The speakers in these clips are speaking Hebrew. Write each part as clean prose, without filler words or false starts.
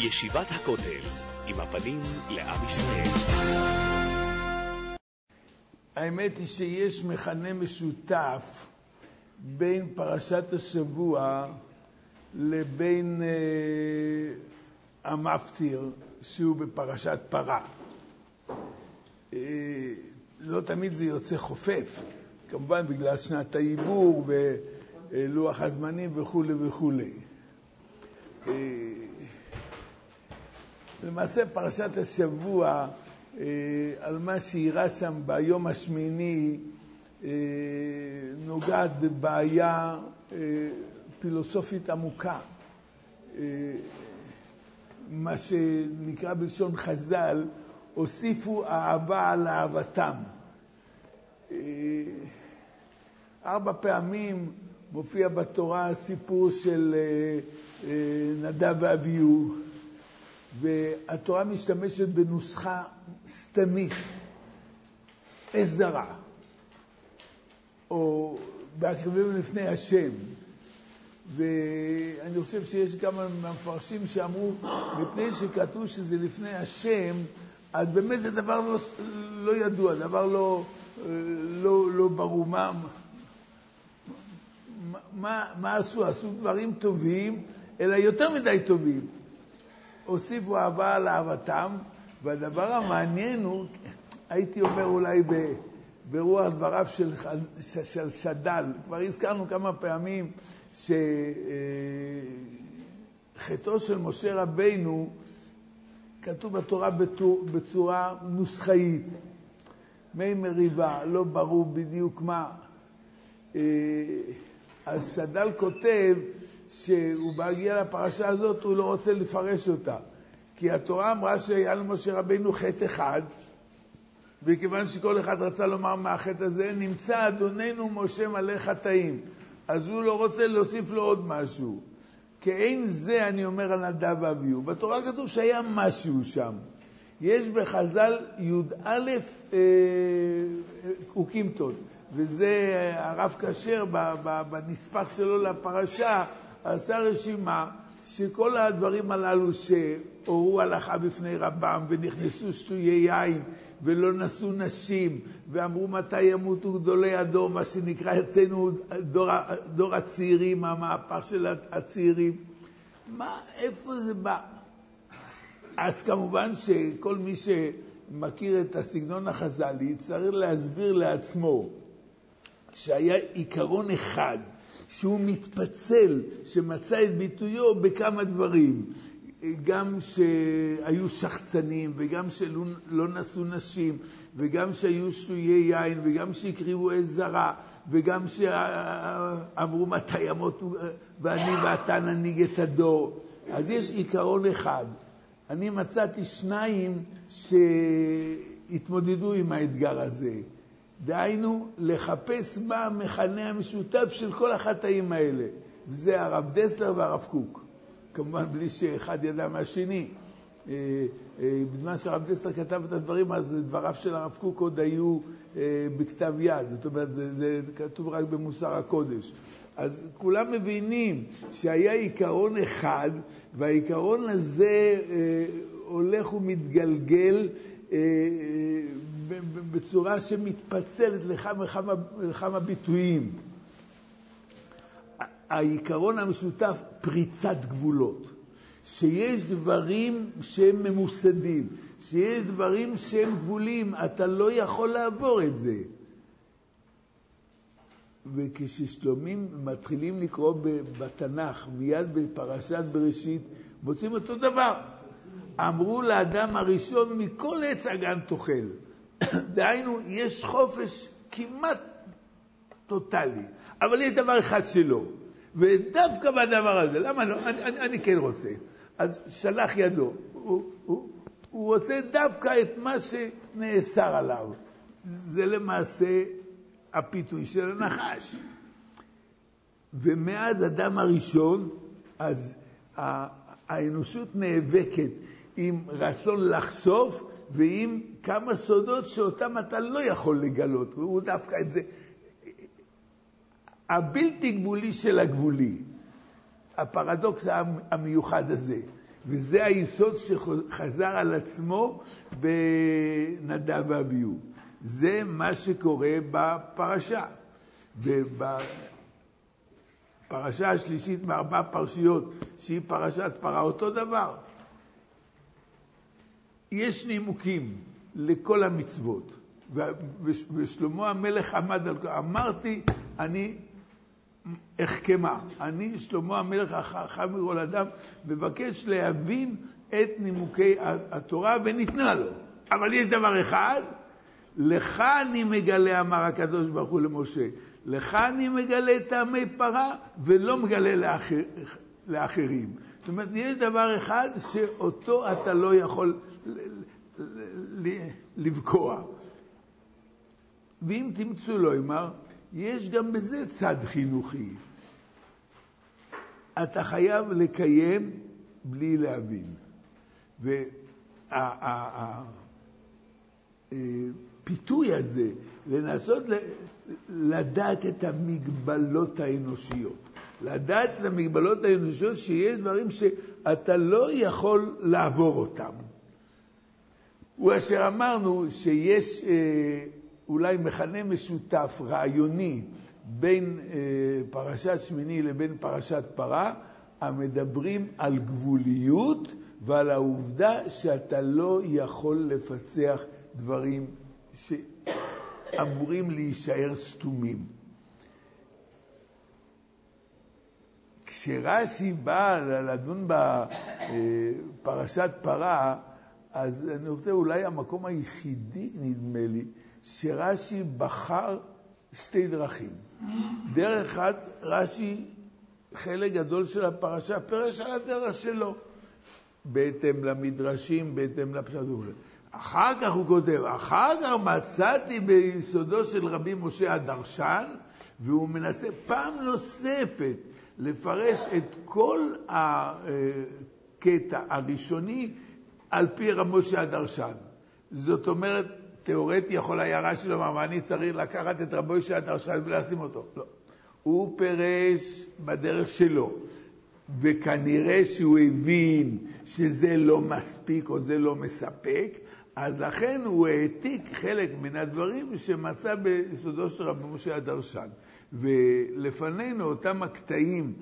ישיבת הכותל, עם הפנים לעם ישראל. האמת היא שיש מכנה משותף בין פרשת השבוע לבין המפטיר שהוא בפרשת פרה. לא תמיד זה יוצא חופף, כמובן בגלל שנת העיבור ולוח הזמנים וכו' וכו'. למעשה פרשת השבוע על מה שאירע שם ביום השמיני נוגעת בבעיה פילוסופית עמוקה, מה שנקרא בלשון חז"ל הוסיפו אהבה על אהבתם. 4 פעמים מופיע בתורה הסיפור של נדב ואביהו, והתורה משתמשת בנוסחה סתמית, עזרה, או בהקרבים לפני השם. ואני חושב שיש כמה מפרשים שאמרו, מפני שכתוב שזה לפני השם, אז באמת זה דבר לא ידוע, דבר לא ברור. מה עשו? עשו דברים טובים, אלא יותר מדי טובים. הוסיפו אהבה על אהבתם, והדבר המעניין הוא, הייתי אומר אולי ברוח דבריו של שדל, כבר הזכרנו כמה פעמים שחטאו של משה רבינו כתוב בתורה בצורה נוסחאית, מי מריבה, לא ברור בדיוק מה. אז שדל כותב שהוא בהגיע לפרשה הזאת, הוא לא רוצה לפרש אותה. כי התורה אמרה שהיה למשה רבינו חטא אחד, וכיוון שכל אחד רצה לומר מה החטא הזה, נמצא אדוננו משה מלא חטאים. אז הוא לא רוצה להוסיף לו עוד משהו. כאין זה אני אומר על נדב ואביהו. בתורה כתוב שהיה משהו שם. יש בחז"ל י"א אוקימתות, וזה הרב כשר בנספח שלו לפרשה, עשה רשימה שכל הדברים הללו שהורו הלכה בפני רבם ונכנסו שטויי יין ולא נשאו נשים ואמרו מתי ימותו גדולי הדור, מה שנקרא אצלנו דור הצעירים, המהפך של הצעירים, איפה זה בא? אז כמובן שכל מי שמכיר את הסגנון החז"לי צריך להסביר לעצמו שהיה עיקרון אחד שהוא מתפצל, שמצא את ביטויו בכמה דברים, גם שהיו שחצנים וגם שלא נשאו נשים וגם שהיו שטויי יין וגם שהקריבו אש זרה וגם שאמרו מתי ימותו ואני ואתה ננהיג את הדור. אז יש עיקרון אחד. אני מצאתי 2 שהתמודדו עם האתגר הזה. דהיינו, לחפש מה המכנה המשותף של כל החטאים האלה. וזה הרב דסלר והרב קוק. כמובן בלי שאחד ידע מהשני. בזמן שהרב דסלר כתב את הדברים, אז דבריו של הרב קוק עוד היו בכתב יד. זאת אומרת, זה כתוב רק במוסר הקודש. אז כולם מבינים שהיה עיקרון אחד, והעיקרון הזה הולך ומתגלגל בצורה שמתפצלת לכמה ביטויים. העיקרון המשותף, פריצת גבולות. שיש דברים שהם ממוסדים, שיש דברים שהם גבולים, אתה לא יכול לעבור את זה. וכששלומים מתחילים לקרוא בתנ"ך, מיד בפרשת בראשית, מוצאים אותו דבר. אמרו לאדם הראשון, מכל עץ הגן תאכל. דהיינו, יש חופש כמעט טוטלי, אבל יש דבר אחד שלא. ודווקא בדבר הזה, למה לא? אני כן רוצה. אז שלח ידו. הוא רוצה דווקא את מה שנאסר עליו. זה למעשה הפיתוי של הנחש. ומאז אדם הראשון, אז האנושות נאבקת עם רצון לחשוף, ועם כמה סודות שאותם אתה לא יכול לגלות. והוא דווקא את זה. הבלתי גבולי של הגבולי. הפרדוקס המיוחד הזה. וזה היסוד שחזר על עצמו בנדב ואביהו. זה מה שקורה בפרשה. בפרשה השלישית מארבע פרשיות, שהיא פרשת פרה, אותו דבר. יש נימוקים לכל המצוות, ושלמה המלך עמד על... אמרתי, אני החכמה. אני, שלמה המלך החכם מכל אדם, מבקש להבין את נימוקי התורה, וניתנה לו. אבל יש דבר אחד, לך אני מגלה, אמר הקדוש ברוך הוא למשה, לך אני מגלה טעמי פרה, ולא מגלה לאחרים. זאת אומרת, יש דבר אחד שאותו אתה לא יכול לבקוע. ואם תמצאו לו, אמר, יש גם בזה צד חינוכי. אתה חייב לקיים בלי להבין. והפיתוי הזה, לנסות לדעת את המגבלות האנושיות. לדעת את המגבלות האנושיות שיש דברים שאתה לא יכול לעבור אותם. הוא אשר אמרנו שיש אולי מכנה משותף רעיוני בין פרשת שמיני לבין פרשת פרה, המדברים על גבוליות ועל העובדה שאתה לא יכול לפצח דברים שאמורים להישאר סתומים. כשרש"י בא לדון בפרשת פרה, אז אני חושב אולי המקום היחידי, נדמה לי, שרש"י בחר שתי דרכים. דרך אחת, רש"י, חלק גדול של הפרשה, פרש על הדרך שלו, בהתאם למדרשים, בהתאם לפשטות. אחר כך הוא כותב, אחר כך מצאתי ביסודו של רבי משה הדרשן, והוא מנסה פעם נוספת לפרש את כל הקטע הראשוני על פי רבי משה הדרשן. זאת אומרת, תיאורטי יכול היה רש"י לומר, מה אני צריך לקחת את רבי משה הדרשן ולשים אותו? לא. הוא פרש בדרך שלו, וכנראה שהוא הבין שזה לא מספיק או זה לא מספק, אז לכן הוא העתיק חלק מן הדברים שמצא ביסודו של רבי משה הדרשן. ולפנינו אותם הקטעים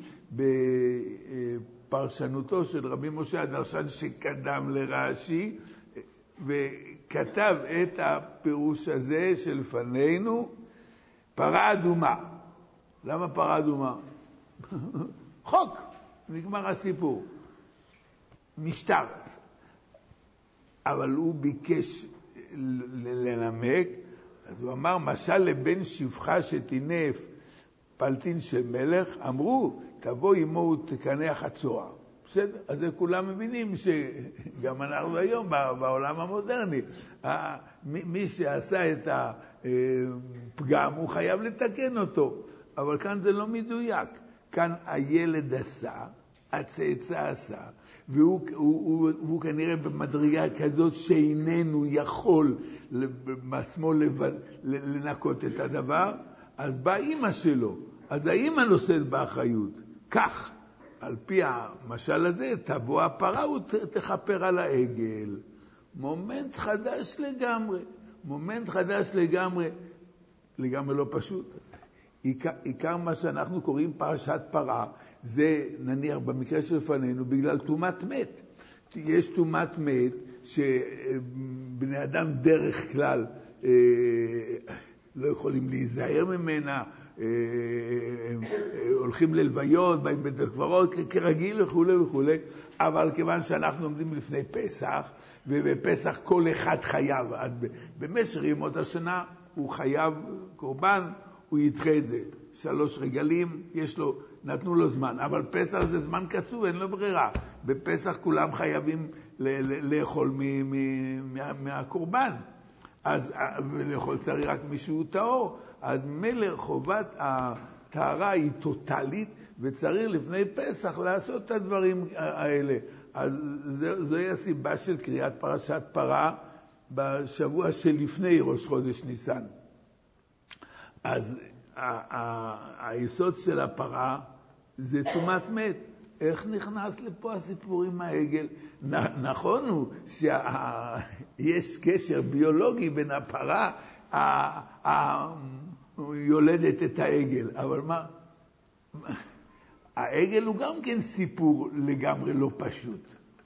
בפרשנותו של רבי משה הדרשן שקדם לרש"י, וכתב את הפירוש הזה שלפנינו, פרה אדומה. למה פרה אדומה? חוק, נגמר הסיפור. משטר. אבל הוא ביקש לנמק, אז הוא אמר, משל לבן שפחה שתינף פלטין של מלך, אמרו, תבוא עמו ותקנח הצועה. בסדר? אז זה כולם מבינים שגם אנחנו היום בעולם המודרני, מי שעשה את הפגם הוא חייב לתקן אותו, אבל כאן זה לא מדויק. כאן הילד עשה, הצאצא עשה, והוא כנראה במדרגה כזאת שאיננו יכול בעצמו לנקות את הדבר, אז באה אמא שלו, אז האמא נושאת באחריות. כך, על פי המשל הזה, תבוא הפרה ותכפר על העגל. מומנט חדש לגמרי, מומנט חדש לגמרי, לגמרי לא פשוט. עיקר מה שאנחנו קוראים פרשת פרה, זה נניח במקרה שלפנינו בגלל תומת מת. יש תומת מת שבני אדם דרך כלל לא יכולים להיזהר ממנה, הולכים ללוויות, באים בית הקברות כרגיל וכו' וכו', אבל כיוון שאנחנו עומדים לפני פסח, ובפסח כל אחד חייב, אז במשך ימות השנה הוא חייב קורבן, הוא ידחה את זה. 3 רגלים, נתנו לו זמן, אבל פסח זה זמן קצוב, אין לו ברירה. בפסח כולם חייבים לאכול מהקורבן. אז לאכול צריך רק מישהו טהור, אז מלך חובת הטהרה היא טוטלית, וצריך לפני פסח לעשות את הדברים האלה. אז זוהי הסיבה של קריאת פרשת פרה בשבוע שלפני ראש חודש ניסן. אז היסוד של הפרה זה תומת מת. איך נכנס לפה הסיפור עם העגל? נכון הוא שיש קשר ביולוגי בין הפרה יולדת את העגל, אבל מה? העגל הוא גם כן סיפור לגמרי לא פשוט.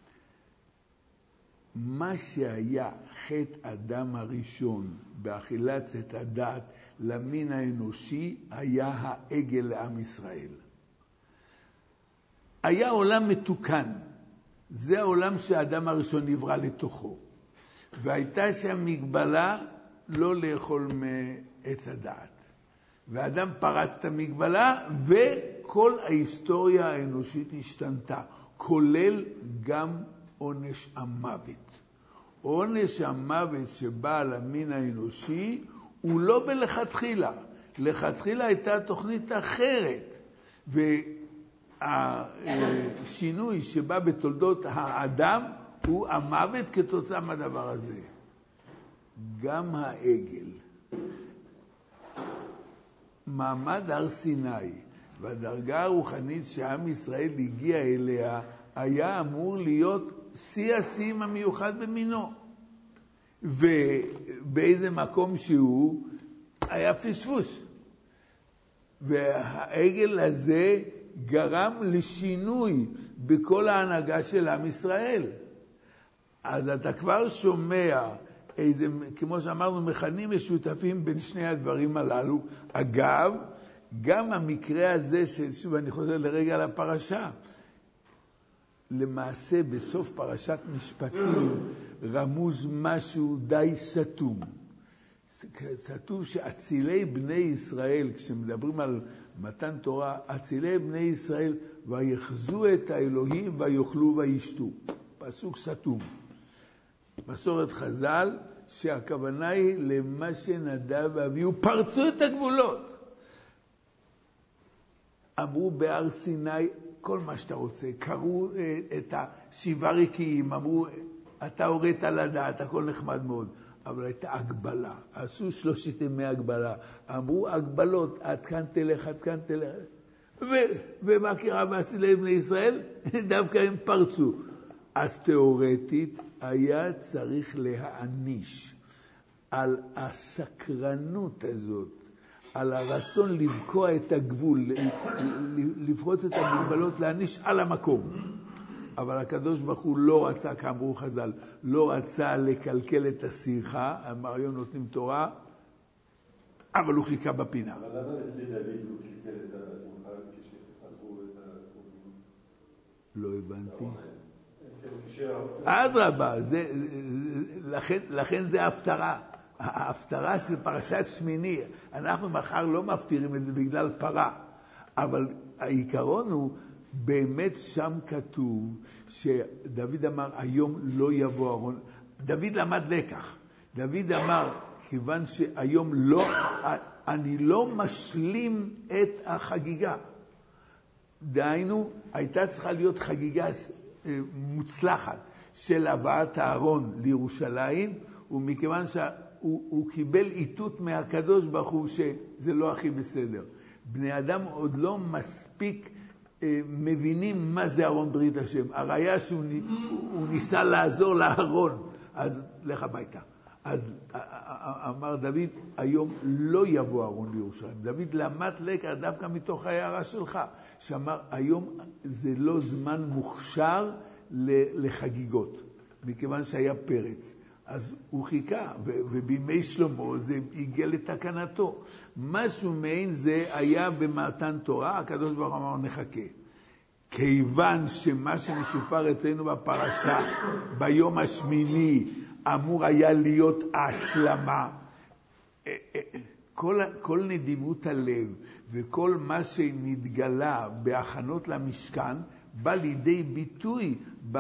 מה שהיה חטא אדם הראשון באכילת עץ הדת למין האנושי היה העגל לעם ישראל. היה עולם מתוקן, זה העולם שהאדם הראשון נברא לתוכו, והייתה שם מגבלה לא לאכול מעץ הדעת. והאדם פרץ את המגבלה, וכל ההיסטוריה האנושית השתנתה, כולל גם עונש המוות. עונש המוות שבא על המין האנושי הוא לא בלכתחילה. לכתחילה הייתה תוכנית אחרת, והשינוי שבא בתולדות האדם הוא המוות כתוצאה מהדבר הזה. גם העגל, מעמד הר סיני והדרגה הרוחנית שעם ישראל הגיע אליה היה אמור להיות שיא השיאים המיוחד במינו, ובאיזה מקום שהוא היה פספוס, והעגל הזה גרם לשינוי בכל ההנהגה של עם ישראל. אז אתה כבר שומע איזה, כמו שאמרנו, מכנים משותפים בין שני הדברים הללו. אגב, גם המקרה הזה, שוב אני חוזר לרגע לפרשה, למעשה בסוף פרשת משפטים רמוז משהו די סתום. כתוב שאצילי בני ישראל, כשמדברים על מתן תורה, אצילי בני ישראל ויחזו את האלוהים ויאכלו וישתו. פסוק סתום. מסורת חז"ל שהכוונה היא למה שנדב ואביהו פרצו את הגבולות. אמרו בהר סיני כל מה שאתה רוצה, קראו את השבעה רקיעים, אמרו אתה הורית לדעת, הכל נחמד מאוד, אבל הייתה הגבלה, עשו 3 ימי הגבלה, אמרו הגבלות, עד כאן תלך, עד כאן תלך, ומה קרה באצילי בני ישראל? דווקא הם פרצו. אז תיאורטית היה צריך להעניש על הסקרנות הזאת, על הרצון לבקוע את הגבול, לפרוץ את המגבלות, להעניש על המקום. אבל הקדוש ברוך הוא לא רצה, כאמרו חז"ל, לא רצה לקלקל את השיחה, אמר היום נותנים תורה, אבל הוא חיכה בפינה. אבל למה לפני דוד הוא קלקל את השמחה כשחזרו את הקרובים? לא הבנתי. אדרבה, לכן זה ההפטרה. ההפטרה של פרשת שמיני, אנחנו מחר לא מפטירים את זה בגלל פרה, אבל העיקרון הוא, באמת שם כתוב שדוד אמר היום לא יבוא אהרון. דוד למד לקח. דוד אמר, כיוון שהיום לא, אני לא משלים את החגיגה. דהיינו, הייתה צריכה להיות חגיגה מוצלחת של הבאת הארון לירושלים, ומכיוון שהוא קיבל איתות מהקדוש ברוך הוא שזה לא הכי בסדר. בני אדם עוד לא מספיק מבינים מה זה ארון ברית השם. הראיה שהוא ניסה לעזור לארון, אז לך הביתה. אז אמר דוד, היום לא יבוא ארון לירושלים. דוד למד לקח דווקא מתוך ההערה שלך, שאמר, היום זה לא זמן מוכשר לחגיגות, מכיוון שהיה פרץ. אז הוא חיכה, ובימי שלמה זה הגיע לתקנתו. משהו מעין זה היה במתן תורה, הקדוש ברוך הוא אמר נחכה. כיוון שמה שמסופר אצלנו בפרשה, ביום השמיני, אמור היה להיות השלמה. כל נדיבות הלב וכל מה שנתגלה בהכנות למשכן, בא לידי ביטוי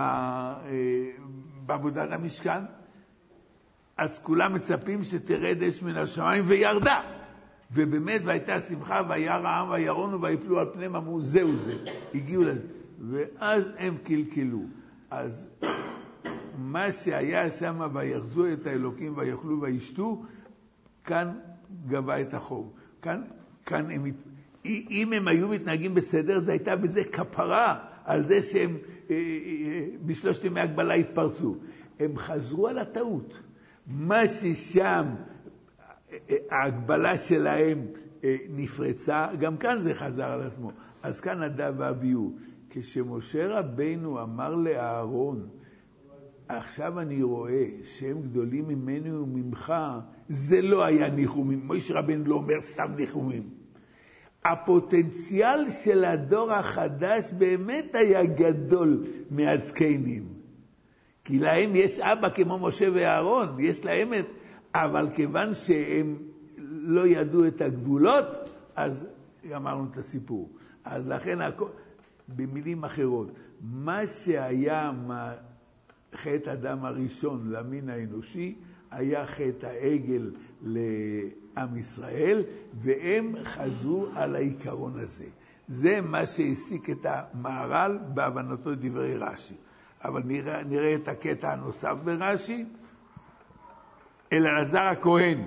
בעבודת המשכן. אז כולם מצפים שתרד אש מן השמיים, וירדה. ובאמת, והייתה שמחה, וירא העם וירונו, ויפלו על פניהם, אמרו, זהו זה. הגיעו לזה. ואז הם קלקלו. אז מה שהיה שם, ויחזו את האלוקים, ויאכלו וישתו, כאן גבה את החוב. כאן אם הם היו מתנהגים בסדר, זה הייתה בזה כפרה על זה שהם בשלושת ימי הגבלה התפרצו. הם חזרו על הטעות. מה ששם ההגבלה שלהם נפרצה, גם כאן זה חזר על עצמו. אז כאן נדב ואביהו. כשמשה רבינו אמר לאהרון, עכשיו אני רואה שהם גדולים ממנו וממך, זה לא היה ניחומים. משה רבינו לא אומר סתם ניחומים. הפוטנציאל של הדור החדש באמת היה גדול מהזקנים. כי להם יש אבא כמו משה ואהרון, יש להם את... אבל כיוון שהם לא ידעו את הגבולות, אז אמרנו את הסיפור. אז לכן, במילים אחרות, מה שהיה חטא אדם הראשון למין האנושי, היה חטא העגל לעם ישראל, והם חזרו על העיקרון הזה. זה מה שהסיק את המהר"ל בהבנתו דברי רש"י. אבל נראה את הקטע הנוסף ברש"י. אלעזר הכהן,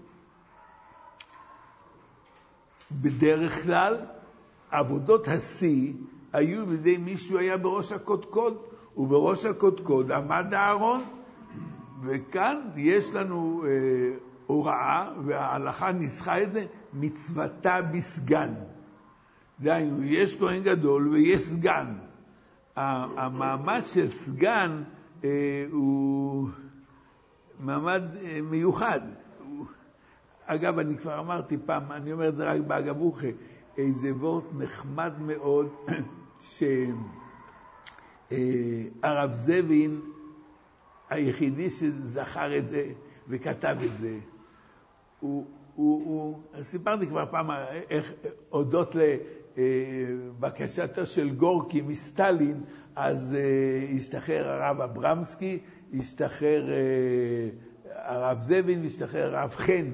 בדרך כלל עבודות השיא היו בידי מישהו היה בראש הקודקוד, ובראש הקודקוד עמד אהרון, וכאן יש לנו הוראה, וההלכה ניסחה את זה, מצוותה בסגן. דהיינו, יש כהן גדול ויש סגן. המעמד של סגן הוא מעמד מיוחד. אגב, אני כבר אמרתי פעם, אני אומר את זה רק באגבוכה, איזה וורט נחמד מאוד, שהרב זבין, היחידי שזכר את זה וכתב את זה, סיפרתי כבר פעם איך הודות לבקשתו של גורקי מסטלין, אז השתחרר הרב אברמסקי, השתחרר הרב זבין, השתחרר הרב חן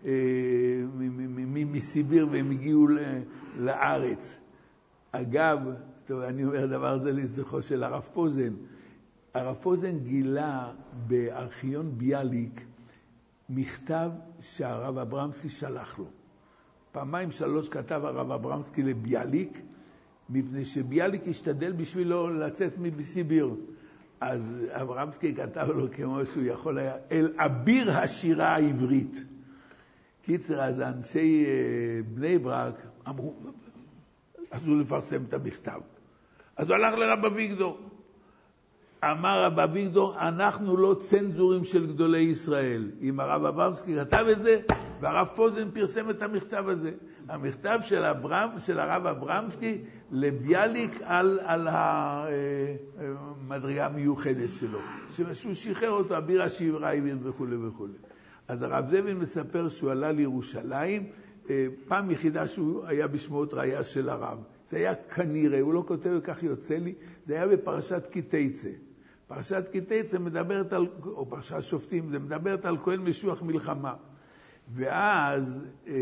מסיביר, והם הגיעו לארץ. אגב, טוב, אני אומר דבר הזה לזכרו של הרב פוזן. הרב פוזן גילה בארכיון ביאליק מכתב שהרב אברמסקי שלח לו. פעמיים שלוש כתב הרב אברמסקי לביאליק, מפני שביאליק השתדל בשבילו לצאת מסיביר. אז אברמסקי כתב לו כמו שהוא יכול היה, אל אביר השירה העברית. קיצר, אז אנשי בני ברק אמרו, אסור לפרסם את המכתב. אז הוא הלך לרב אביגדור. אמר רב אביגדור, אנחנו לא צנזורים של גדולי ישראל. אם הרב אברמסקי כתב את זה, והרב פוזן פרסם את המכתב הזה. המכתב של הרב אברמסקי לביאליק על המדרגה המיוחדת שלו. שהוא שחרר אותו, אביר השירה העברית וכו' וכו'. אז הרב זבין מספר שהוא עלה לירושלים, פעם יחידה שהוא היה בשמות ראיה של הרב. זה היה כנראה, הוא לא כותב וכך יוצא לי, זה היה בפרשת כי תצא. פרשת כי תצא מדברת על, או פרשת שופטים, זה מדברת על כהן משוח מלחמה. ואז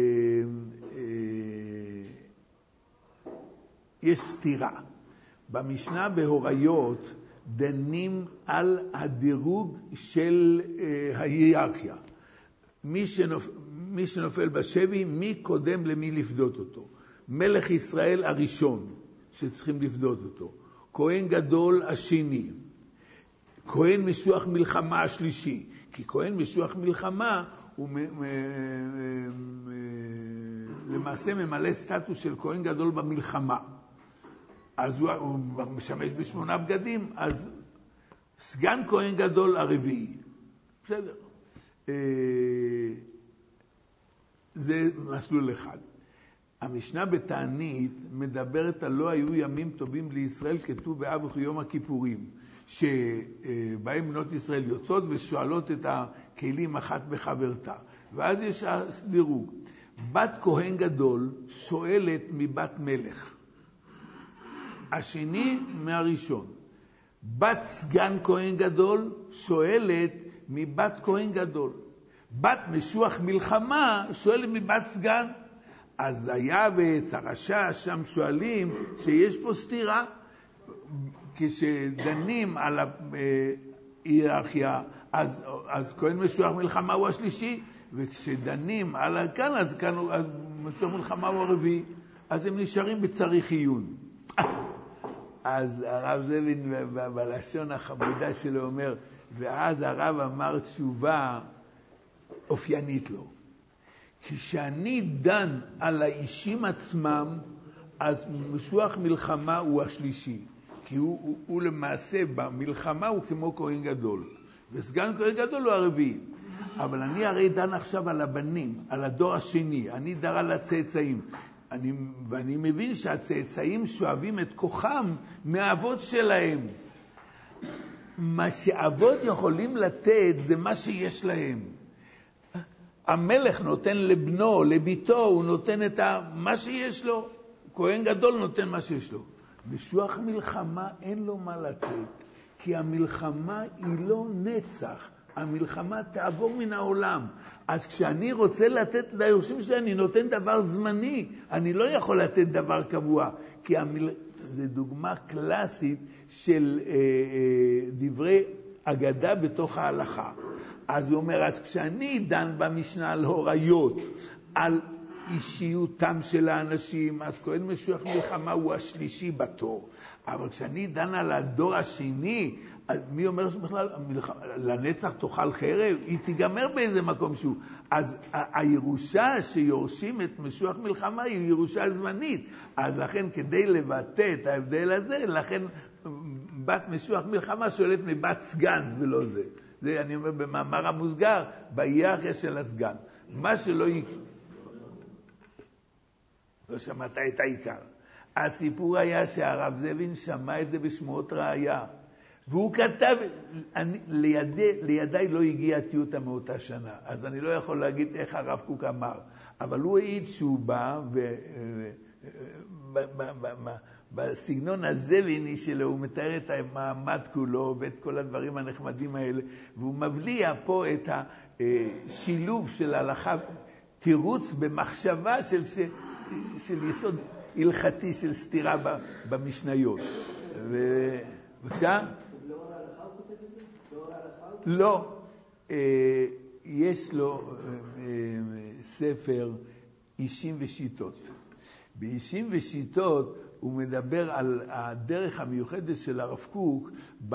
יש סתירה. במשנה בהוריות דנים על הדירוג של ההיררכיה. מי שנופל בשבי, מי קודם למי לפדות אותו. מלך ישראל הראשון שצריכים לפדות אותו. כהן גדול השני. כהן משוח מלחמה השלישי. כי כהן משוח מלחמה הוא למעשה ממלא סטטוס של כהן גדול במלחמה. אז הוא משמש בשמונה בגדים, אז סגן כהן גדול הרביעי. בסדר. זה מסלול אחד. המשנה בתענית מדברת על לא היו ימים טובים לישראל כתוב באב וכיום הכיפורים, שבהם בנות ישראל יוצאות ושואלות את הכלים אחת בחברתה. ואז יש דירוג. בת כהן גדול שואלת מבת מלך. השני מהראשון. בת סגן כהן גדול שואלת מבת כהן גדול. בת משוח מלחמה שואלת מבת סגן. אז היה בצרשה שם שואלים שיש פה סתירה. כשדנים על ההיררכיה, אז כהן משוח מלחמה הוא השלישי, וכשדנים על כאן, אז כאן משוח מלחמה הוא הרביעי. אז הם נשארים בצריך עיון. אז הרב זלין בלשון החמודה שלו אומר, ואז הרב אמר תשובה אופיינית לו. כשאני דן על האישים עצמם, אז משוח מלחמה הוא השלישי. כי הוא למעשה במלחמה הוא כמו כהן גדול. וסגן כהן גדול הוא הרביעי. אבל אני הרי דן עכשיו על הבנים, על הדור השני. אני דן על הצאצאים. ואני מבין שהצאצאים שואבים את כוחם מהאבות שלהם. מה שאבות יכולים לתת זה מה שיש להם. המלך נותן לבנו, לביתו, הוא נותן את מה שיש לו. כהן גדול נותן מה שיש לו. בשוח מלחמה אין לו מה לתת, כי המלחמה היא לא נצח. המלחמה תעבור מן העולם. אז כשאני רוצה לתת ליורשים שלי, אני נותן דבר זמני. אני לא יכול לתת דבר קבוע. כי זה דוגמה קלאסית של דברי אגדה בתוך ההלכה. אז הוא אומר, אז כשאני דן במשנה על הוריות, על אישיותם של האנשים, אז כהן משוח מלחמה הוא השלישי בתור. אבל כשאני דן על הדור השני, מי אומר שבכלל לנצח תאכל חרב? היא תיגמר באיזה מקום שהוא. אז הירושה שיורשים את משוח מלחמה היא ירושה זמנית. אז לכן כדי לבטא את ההבדל הזה, לכן בת משוח מלחמה שואלת מבת סגן ולא זה. זה אני אומר במאמר המוסגר, בהיררכיה של הסגן. מה שלא יקרה. לא שמעת את העיקר. הסיפור היה שהרב זבין שמע את זה בשמועות ראיה. והוא כתב, לידיי לא הגיע טיוטה מאותה שנה, אז אני לא יכול להגיד איך הרב קוק אמר, אבל הוא העיד שהוא בא, בסגנון הזליני שלו הוא מתאר את המעמד כולו ואת כל הדברים הנחמדים האלה, והוא מבליע פה את השילוב של הלכה, תירוץ במחשבה של יסוד הלכתי של סתירה במשניות. בבקשה? לא, יש לו ספר אישים ושיטות. באישים ושיטות הוא מדבר על הדרך המיוחדת של הרב קוק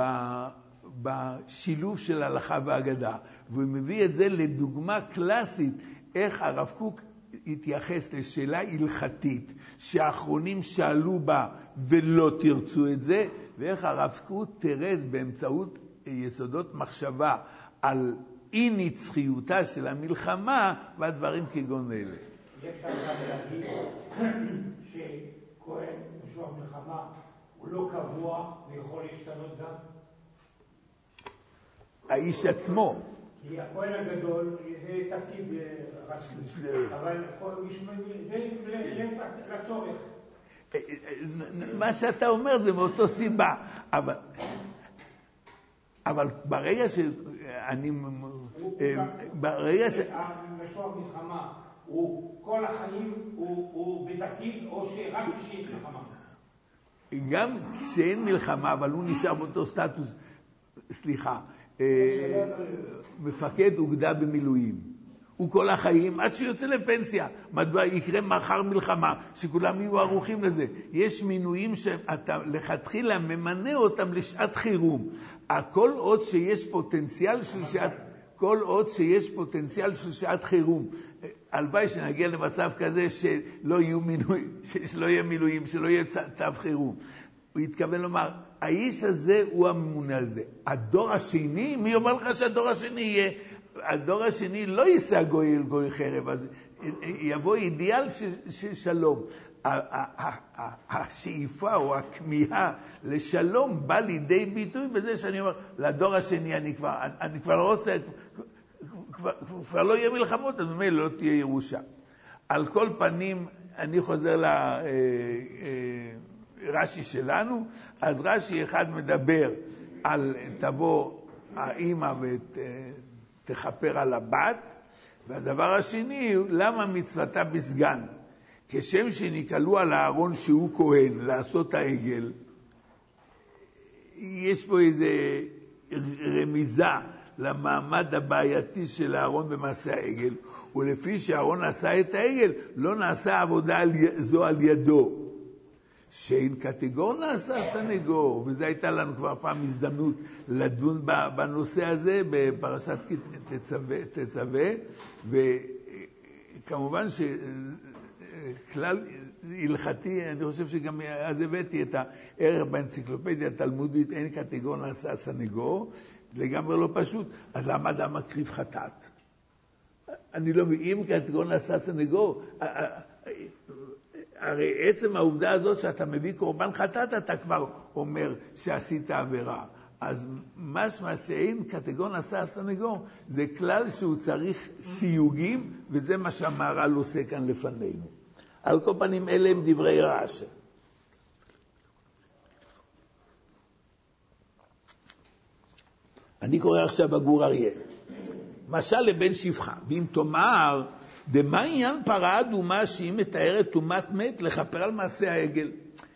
בשילוב של הלכה והאגדה, והוא מביא את זה לדוגמה קלאסית איך הרב קוק התייחס לשאלה הלכתית שהאחרונים שאלו בה ולא תרצו את זה, ואיך הרב קוק תרץ באמצעות יסודות מחשבה על אי נצחיותה של המלחמה והדברים כגון אלה. אפשר גם להגיד שכהן משוח מלחמה הוא לא קבוע ויכול להשתנות גם? האיש עצמו. כי הכהן הגדול זה תפקיד רשמי, אבל זה לצורך. מה שאתה אומר זה מאותו סיבה, אבל ברגע שאני... ברגע משוח מלחמה הוא כל החיים הוא בתפקיד או שרק כשיש מלחמה? גם כשאין מלחמה, אבל הוא נשאר באותו סטטוס, סליחה, מפקד אוגדה במילואים. הוא כל החיים עד שיוצא לפנסיה. מדוע יקרה מחר מלחמה, שכולם יהיו ערוכים לזה. יש מינויים שאתה לכתחילה ממנה אותם לשעת חירום. כל עוד שיש פוטנציאל של שעת... כל עוד שיש פוטנציאל של שעת חירום. הלוואי שנגיע למצב כזה שלא יהיו מינויים, שלא יהיה מילואים, שלא יהיה צו חירום. הוא התכוון לומר, האיש הזה הוא הממונה על זה. הדור השני, מי אומר לך שהדור השני יהיה? הדור השני לא יישא גוי אל גוי חרב, אז יבוא אידיאל של שלום. השאיפה או הכמיהה לשלום בא לידי ביטוי בזה שאני אומר, לדור השני אני כבר לא רוצה, כבר לא יהיה מלחמות, אז ממילא לא תהיה ירושה. על כל פנים, אני חוזר לרש"י שלנו, אז רש"י אחד מדבר על תבוא האמא ותכפר על הבת, והדבר השני, למה מצוותה בסגן? כשם שנקלו על הארון שהוא כהן לעשות העגל, יש פה איזה רמיזה למעמד הבעייתי של הארון במעשה העגל, ולפי שהארון עשה את העגל, לא נעשה עבודה זו על ידו. שאין קטגור נעשה סנגור, וזו הייתה לנו כבר פעם הזדמנות לדון בנושא הזה בפרשת תצווה, וכמובן שכלל הלכתי, אני חושב שגם אז הבאתי את הערך באנציקלופדיה התלמודית, אין קטגור נעשה סנגור, לגמרי לא פשוט. אז למה אדם מקריב חטאת? אני לא מבין, אם קטגור נעשה סנגור, הרי עצם העובדה הזאת שאתה מביא קורבן חטאת, אתה כבר אומר שעשית עבירה. אז משמע שאין קטגור נעשה סנגור, זה כלל שהוא צריך סיוגים, וזה מה שהמהר"ל עושה כאן לפנינו. על כל פנים, אלה הם דברי רש"י. אני קורא עכשיו בגור אריה. משל לבן שפחה, ואם תאמר, דמה עניין פרה אדומה שהיא מתארת תומת מת לכפר על מעשה העגל.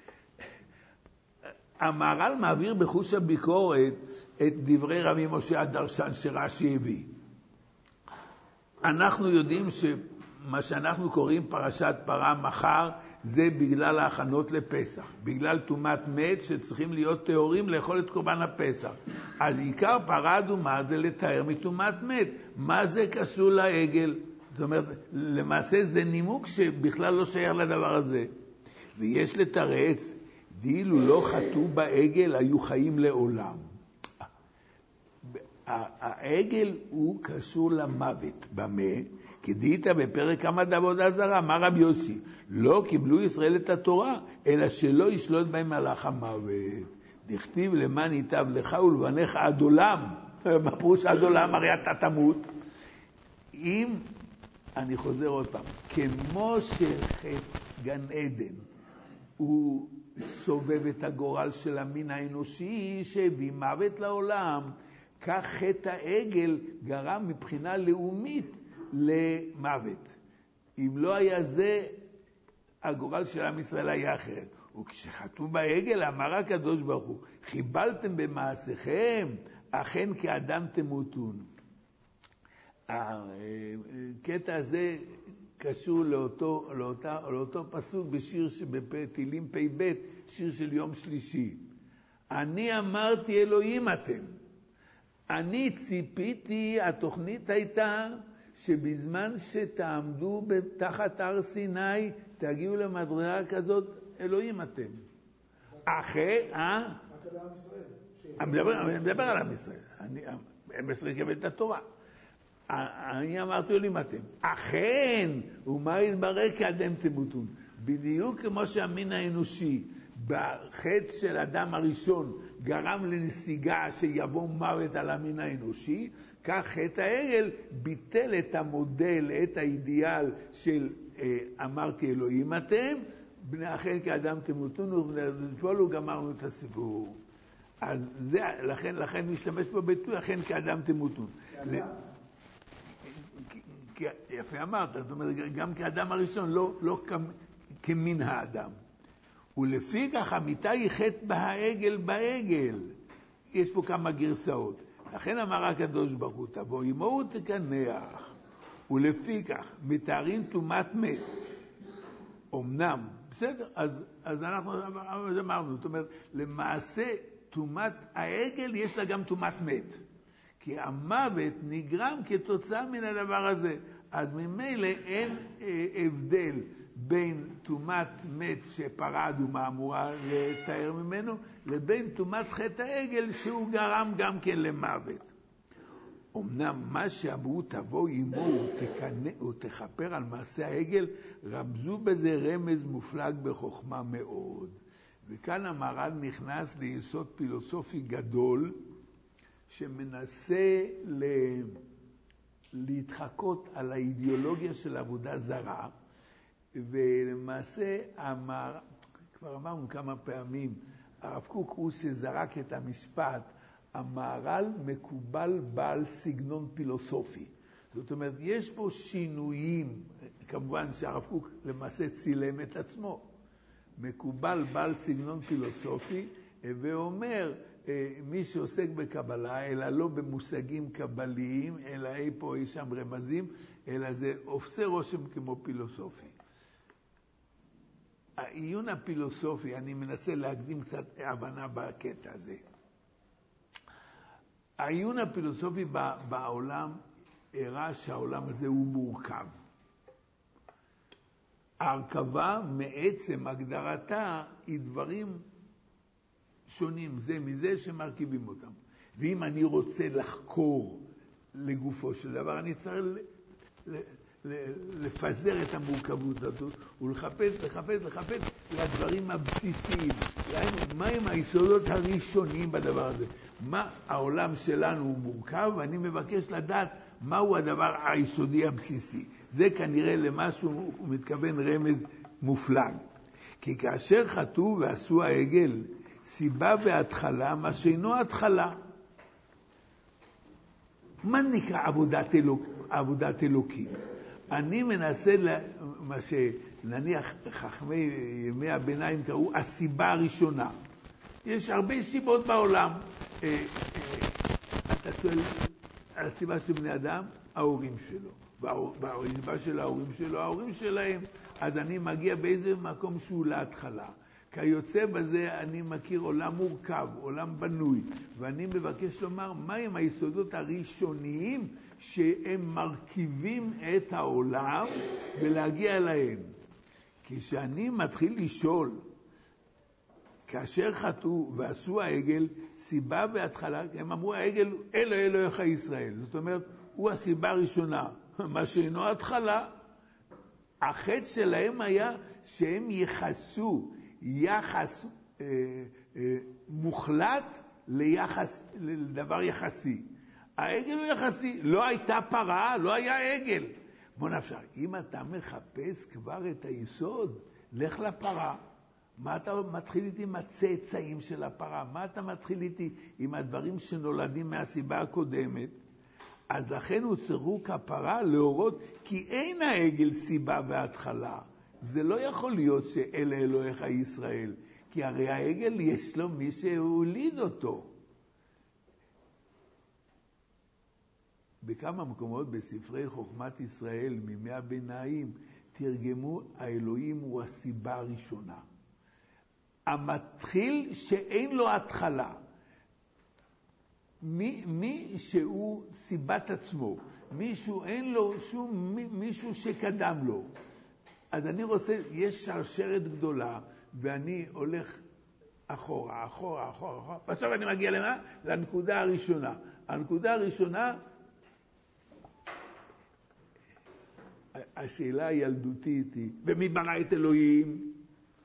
המהר"ל מעביר בחוש הביקורת את דברי רבי משה הדרשן שרש"י הביא. אנחנו יודעים שמה שאנחנו קוראים פרשת פרה מחר, זה בגלל ההכנות לפסח, בגלל תומת מת שצריכים להיות טהורים לאכול את קורבן הפסח. אז עיקר פרה אדומה זה לתאר מתומת מת. מה זה קשור לעגל? זאת אומרת, למעשה זה נימוק שבכלל לא שייך לדבר הזה. ויש לתרץ, דאילו לא חטאו בעגל, היו חיים לעולם. העגל הוא קשור למוות. במה? כדאית בפרק עמד עבודה זרה, מה רבי יוסי? לא קיבלו ישראל את התורה, אלא שלא ישלוט בהם מלאך המוות. דכתיב למען ייטב לך ולבניך עד עולם. מה פירוש עד עולם? הרי אתה תמות. אם, אני חוזר עוד פעם, כמו שחטא גן עדן, הוא סובב את הגורל של המין האנושי שהביא מוות לעולם, כך חטא העגל גרם מבחינה לאומית למוות. אם לא היה זה, הגורל של עם ישראל היה אחרת. וכשחטאו בעגל, אמר הקדוש ברוך הוא, חיבלתם במעשיכם, אכן כאדם תמותון. הקטע הזה קשור לאותו פסוק בשיר בתהילים פ"ב, שיר של יום שלישי. אני אמרתי אלוהים אתם. אני ציפיתי, התוכנית הייתה שבזמן שתעמדו תחת הר סיני, תגיעו למדרגה כזאת, אלוהים אתם. אחרי, אני מדבר על עם ישראל. הם ישראל קיבל את התורה. אני אמרתי אלוהים אתם. אכן, ומה יתברר כאדם תמותון? בדיוק כמו שהמין האנושי, בחטא של אדם הראשון, גרם לנסיגה שיבוא מוות על המין האנושי, כך חטא העגל ביטל את המודל, את האידיאל של אמרתי אלוהים אתם, אכן כאדם תמותון, ובנתבולו גמרנו את הסיפור. אז זה, לכן משתמש פה ביטוי, אכן כאדם תמותון. יפה אמרת, זאת אומרת, גם כאדם הראשון, לא כמין האדם. ולפי כך המיטה היא חטא בהעגל בעגל. יש פה כמה גרסאות. לכן אמר הקדוש ברוך הוא, תבוא עמו ותקנח. ולפי כך מתארים תומת מת. אמנם, בסדר, אז אנחנו אמרנו, זאת אומרת, למעשה תומת העגל יש לה גם תומת מת. כי המוות נגרם כתוצאה מן הדבר הזה. אז ממילא אין הבדל בין תומת מת שפרה אדומה אמורה לתאר ממנו, לבין תומת חטא העגל שהוא גרם גם כן למוות. אמנם מה שאמרו תבוא עמו ותכפר על מעשה העגל, רמזו בזה רמז מופלג בחוכמה מאוד. וכאן המהר"ל נכנס ליסוד פילוסופי גדול, שמנסה להתחקות על האידיאולוגיה של עבודה זרה, ולמעשה כבר אמרנו כמה פעמים, הרב קוק הוא שזרק את המשפט, המהר"ל מקובל בעל סגנון פילוסופי. זאת אומרת, יש פה שינויים, כמובן שהרב קוק למעשה צילם את עצמו, מקובל בעל סגנון פילוסופי, ואומר, מי שעוסק בקבלה, אלא לא במושגים קבליים, אלא אי פה אי שם רמזים, אלא זה עושה רושם כמו פילוסופי. העיון הפילוסופי, אני מנסה להקדים קצת הבנה בקטע הזה. העיון הפילוסופי בעולם הראה שהעולם הזה הוא מורכב. ההרכבה מעצם הגדרתה היא דברים שונים זה מזה שמרכיבים אותם. ואם אני רוצה לחקור לגופו של דבר, אני צריך לפזר את המורכבות הזאת ולחפש לדברים הבסיסיים. מהם היסודות הראשונים בדבר הזה? מה העולם שלנו הוא מורכב, ואני מבקש לדעת מהו הדבר היסודי הבסיסי. זה כנראה למשהו הוא מתכוון רמז מופלג. כי כאשר חטאו ועשו העגל, סיבה בהתחלה מה שאינו התחלה. מה נקרא עבודת אלוקים? אני מנסה מה שנניח חכמי ימי הביניים קראו הסיבה הראשונה. יש הרבה סיבות בעולם. אתה שואל על הסיבה של בני אדם, ההורים שלו. והסיבה של ההורים שלו, ההורים שלהם. אז אני מגיע באיזה מקום שהוא להתחלה. כיוצא בזה אני מכיר עולם מורכב, עולם בנוי, ואני מבקש לומר מהם היסודות הראשוניים שהם מרכיבים את העולם ולהגיע אליהם. כשאני מתחיל לשאול, כאשר חטאו ועשו העגל, סיבה בהתחלה, הם אמרו העגל אלו אלוהיך ישראל, זאת אומרת הוא הסיבה הראשונה, מה שאינו התחלה. החטא שלהם היה שהם יחסו יחס מוחלט לדבר יחסי. העגל הוא יחסי, לא הייתה פרה, לא היה עגל. בוא נפשר, אם אתה מחפש כבר את היסוד, לך לפרה. מה אתה מתחיל איתי עם הצאצאים של הפרה? מה אתה מתחיל איתי עם הדברים שנולדים מהסיבה הקודמת? אז לכן הוא צריכו כפרה להורות, כי אין העגל סיבה בהתחלה. זה לא יכול להיות שאלה אלוהיך ישראל, כי הרי העגל יש לו מי שהוליד אותו. בכמה מקומות בספרי חוכמת ישראל מימי הביניים תרגמו האלוהים הוא הסיבה הראשונה. המתחיל שאין לו התחלה. מי שהוא סיבת עצמו, מישהו אין לו שום מישהו שקדם לו. אז אני רוצה, יש שרשרת גדולה, ואני הולך אחורה. בסוף אני מגיע למה? לנקודה הראשונה. הנקודה הראשונה, השאלה הילדותית היא, ומי ברא את אלוהים?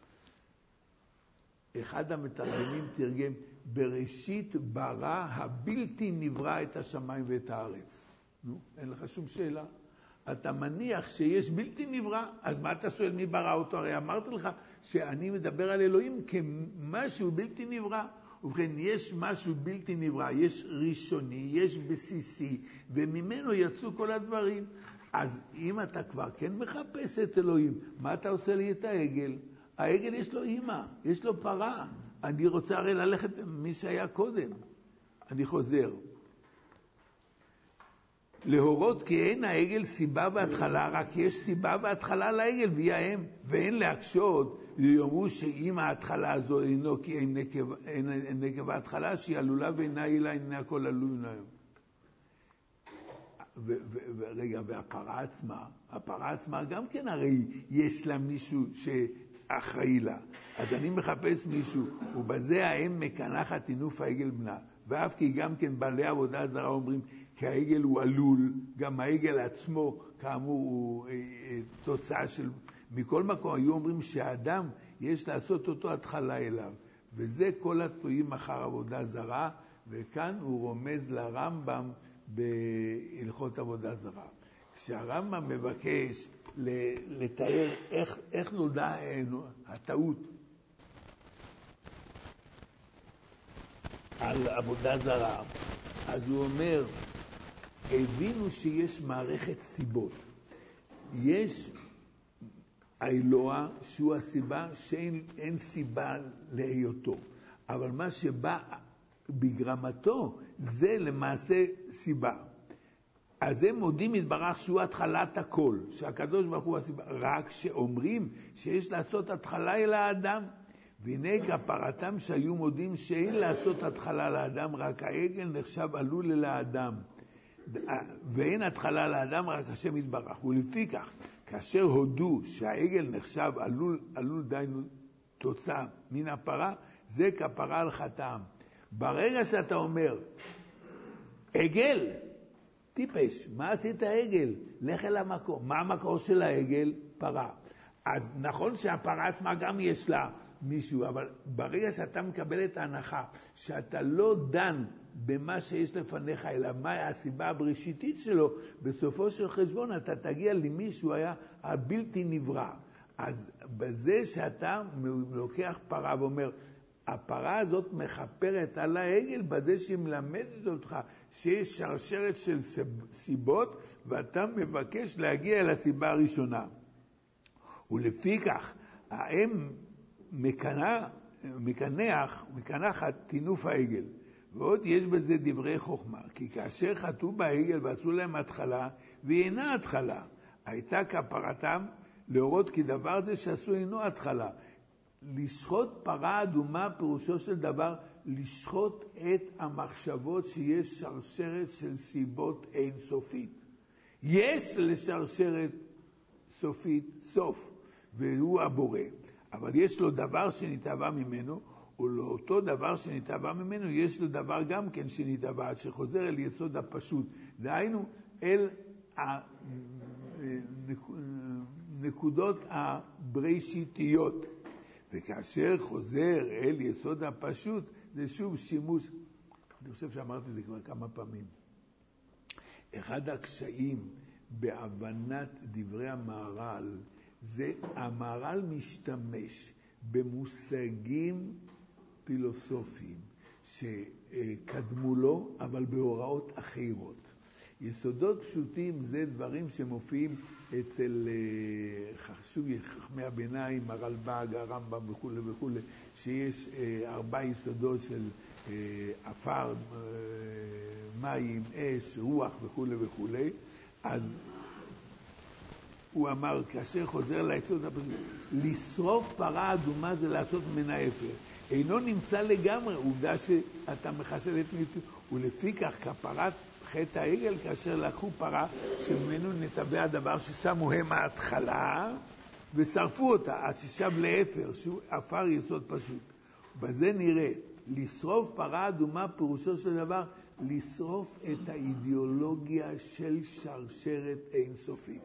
אחד המתרגמים תרגם, בראשית ברא הבלתי נברא את השמיים ואת הארץ. נו, אין לך שום שאלה. אתה מניח שיש בלתי נברא, אז מה אתה שואל מי ברא אותו? הרי אמרתי לך שאני מדבר על אלוהים כמשהו בלתי נברא. ובכן, יש משהו בלתי נברא, יש ראשוני, יש בסיסי, וממנו יצאו כל הדברים. אז אם אתה כבר כן מחפש את אלוהים, מה אתה עושה לי את העגל? העגל יש לו אמא, יש לו פרה. אני רוצה הרי ללכת מי שהיה קודם. אני חוזר. להורות כי אין העגל סיבה בהתחלה, רק יש סיבה בהתחלה לעגל והיא האם, ואין להקשות, יאמרו שאם ההתחלה הזו אינו כי אין נקב ההתחלה, שהיא עלולה ואינה אילה, אינה הכל עלול היום. רגע, והפרה עצמה גם כן הרי יש לה מישהו שאחראי לה. אז אני מחפש מישהו, ובזה האם מקנחת תינוף העגל בנה. ואף כי גם כן בעלי עבודה זרה אומרים, כי העגל הוא עלול, גם העגל עצמו, כאמור, הוא תוצאה של... מכל מקום, היו אומרים שהאדם, יש לעשות אותו התחלה אליו. וזה כל התלויים אחר עבודה זרה, וכאן הוא רומז לרמב"ם בהלכות עבודה זרה. כשהרמב"ם מבקש לתאר איך נולדה הטעות על עבודה זרה, אז הוא אומר, הבינו שיש מערכת סיבות. יש האלוה שהוא הסיבה שאין סיבה להיותו. אבל מה שבא בגרמתו זה למעשה סיבה. אז הם מודים יתברך שהוא התחלת הכל, שהקדוש ברוך הוא הסיבה, רק שאומרים שיש לעשות התחלה אל האדם. והנה כפרתם שהיו מודים שאין לעשות התחלה לאדם, רק העגל נחשב עלול אל האדם. ואין התחלה לאדם, רק השם יתברך. ולפי כך, כאשר הודו שהעגל נחשב עלול דיינו תוצאה מן הפרה, זה כפרה על חטאם. ברגע שאתה אומר, עגל, טיפש, מה עשית העגל? לך אל המקור. מה המקור של העגל? פרה. אז נכון שהפרה עצמה גם יש לה מישהו, אבל ברגע שאתה מקבל את ההנחה, שאתה לא דן במה שיש לפניך, אלא מה הסיבה הבראשיתית שלו, בסופו של חשבון אתה תגיע למישהו היה הבלתי נברא. אז בזה שאתה לוקח פרה ואומר, הפרה הזאת מחפרת על העגל, בזה שהיא מלמדת אותך שיש שרשרת של סיבות, ואתה מבקש להגיע אל הסיבה הראשונה. ולפי כך, האם מקנחת תינוף העגל. ועוד יש בזה דברי חוכמה, כי כאשר חטאו בעגל ועשו להם התחלה, והיא אינה התחלה, הייתה כפרתם להורות כי דבר זה שעשו אינו התחלה. לשחוט פרה אדומה פירושו של דבר לשחוט את המחשבות שיש שרשרת של סיבות אינסופית. יש לשרשרת סופית סוף, והוא הבורא. אבל יש לו דבר שנתאווה ממנו, ולאותו דבר שנתאווה ממנו יש לו דבר גם כן שנתאווה, עד שחוזר אל יסוד הפשוט. דהיינו אל הנקודות הבראשיתיות. וכאשר חוזר אל יסוד הפשוט, זה שוב שימוש, אני חושב שאמרתי זה כבר כמה פעמים. אחד הקשיים בהבנת דברי המהר"ל, זה המהר"ל משתמש במושגים פילוסופיים שקדמו לו, אבל בהוראות אחרות. יסודות פשוטים זה דברים שמופיעים אצל חכמי הביניים, הרלב"ג, הרמב"ם וכו' וכו', שיש 4 יסודות של עפר, מים, אש, רוח וכו' וכו'. אז הוא אמר, כאשר חוזר ליסוד הפשוט, לשרוף פרה אדומה זה לעשות ממנה אפר. אינו נמצא לגמרי, עובדה שאתה מחסל את מישהו, ולפי כך כפרת חטא העגל, כאשר לקחו פרה שממנו נטבע הדבר ששמו הם ההתחלה, ושרפו אותה עד ששב לאפר, שהוא אפר יסוד פשוט. בזה נראה, לשרוף פרה אדומה פירושו של דבר, לשרוף את האידיאולוגיה של שרשרת אינסופית.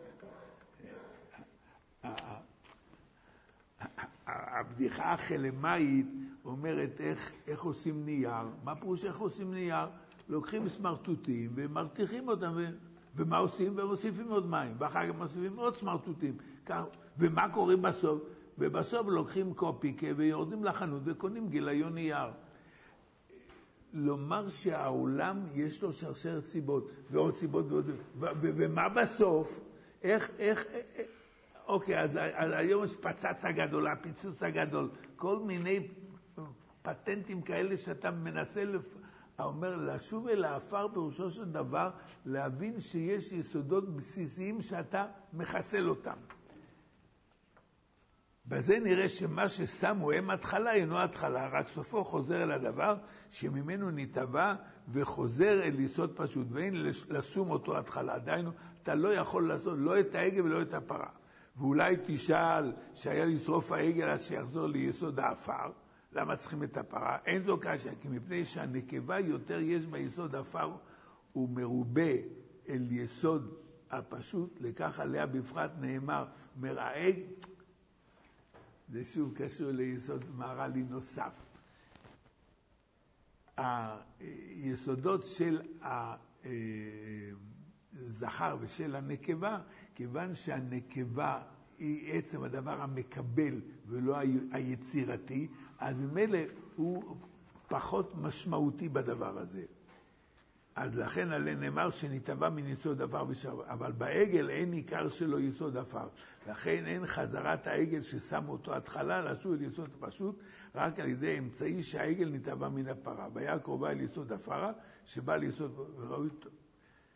הבדיחה החלמאית אומרת איך עושים נייר. מה פירוש איך עושים נייר? לוקחים סמרטוטים ומרתיחים אותם, ומה עושים? ומוסיפים עוד מים, ואחר כך מוסיפים עוד סמרטוטים. ומה קורה בסוף? ובסוף לוקחים קופיקה ויורדים לחנות וקונים גיליון נייר. לומר שהעולם יש לו שרשרת סיבות, ועוד סיבות ועוד, ומה בסוף? אוקיי, אז היום יש פצצה גדולה, פיצוץ הגדול, כל מיני פטנטים כאלה שאתה מנסה אומר, לשוב אל האפר פירושו של דבר, להבין שיש יסודות בסיסיים שאתה מחסל אותם. בזה נראה שמה ששמו הם התחלה אינו התחלה, רק סופו חוזר אל הדבר שממנו נתבע וחוזר אל יסוד פשוט, ואין לשום אותו התחלה. דיינו, אתה לא יכול לעשות לא את העגל ולא את הפרה. ואולי תשאל שהיה לשרוף העגל עד שיחזור ליסוד האפר, למה צריכים את הפרה? אין זו קשה, כי מפני שהנקבה יותר יש ביסוד האפר, הוא מרובה אל יסוד הפשוט, לכך עליה בפרט נאמר, מרעג, זה שוב קשור ליסוד מהר"לי נוסף. היסודות של הזכר ושל הנקבה, כיוון שהנקבה היא עצם הדבר המקבל ולא היצירתי, אז ממילא הוא פחות משמעותי בדבר הזה. אז לכן עליה נאמר שנתבע מן יסוד עפר ושבר, אבל בעגל אין עיקר שלו יסוד עפר, לכן אין חזרת העגל ששם אותו התחלה לשוב אל יסוד פשוט, רק על ידי אמצעי שהעגל נתבע מן הפרה, והיה קרובה אל יסוד עפרה שבא ליסוד,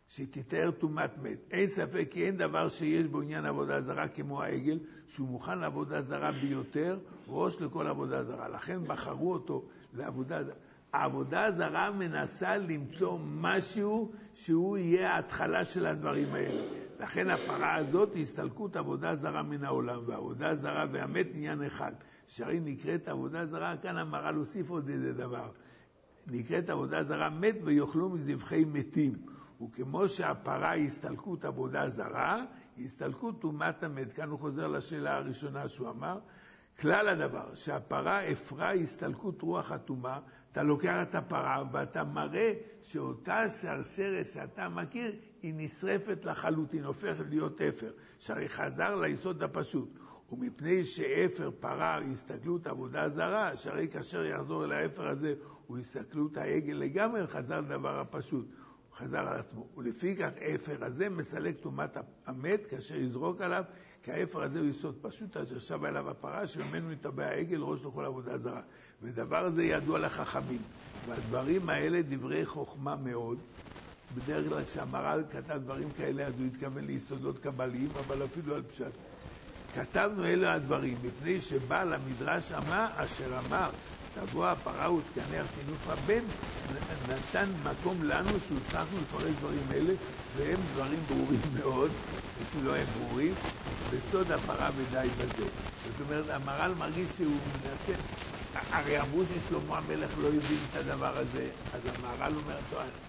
שתתאר טומאת מת. אין ספק כי אין דבר שיש בו עניין עבודה זרה כמו העגל, שהוא מוכן לעבודה זרה ביותר, ראש לכל עבודה זרה. לכן בחרו אותו לעבודה זרה. העבודה הזרה מנסה למצוא משהו שהוא יהיה ההתחלה של הדברים האלה. לכן הפרה הזאת היא הסתלקות עבודה זרה מן העולם, והעבודה זרה והמת עניין אחד. שהרי נקראת עבודה זרה, כאן המהר"ל להוסיף עוד איזה דבר. נקראת עבודה זרה מת ויאכלו מזבחי מתים. וכמו שהפרה היא הסתלקות עבודה זרה, היא הסתלקות טומאת המת. כאן הוא חוזר לשאלה הראשונה שהוא אמר. כלל הדבר, שהפרה אפרה היא הסתלקות רוח הטומאה, אתה לוקח את הפרה ואתה מראה שאותה שרשרת שאתה מכיר, היא נשרפת לחלוטין, הופכת להיות אפר. שהרי חזר ליסוד הפשוט. ומפני שאפר פרה היא הסתכלות עבודה זרה, שהרי כאשר יחזור אל האפר הזה, הוא הסתכלות העגל לגמרי, חזר לדבר הפשוט. חזר על עצמו. ולפי כך האפר הזה מסלק טומאת המת כאשר יזרוק עליו, כי האפר הזה הוא יסוד פשוט, אשר שב אליו הפרה, שממנו יטבע העגל ראש לכל עבודה זרה. ודבר הזה ידוע לחכמים. והדברים האלה דברי חוכמה מאוד. בדרך כלל כשהמהר"ל כתב דברים כאלה, אז הוא התכוון ליסודות קבליים, אבל אפילו על פשט. כתבנו אלה הדברים, מפני שבעל המדרש אשר אמר, תבוא הפרה ותקנח תינוף הבן, נתן מקום לנו שהוצלחנו לפרש דברים אלה, והם דברים ברורים מאוד, אפילו הם ברורים, בסוד הפרה ודי בזה. זאת אומרת, המהר"ל מרגיש שהוא מנסה, הרי אמרו ששלמה המלך לא הבין את הדבר הזה, אז המהר"ל אומר,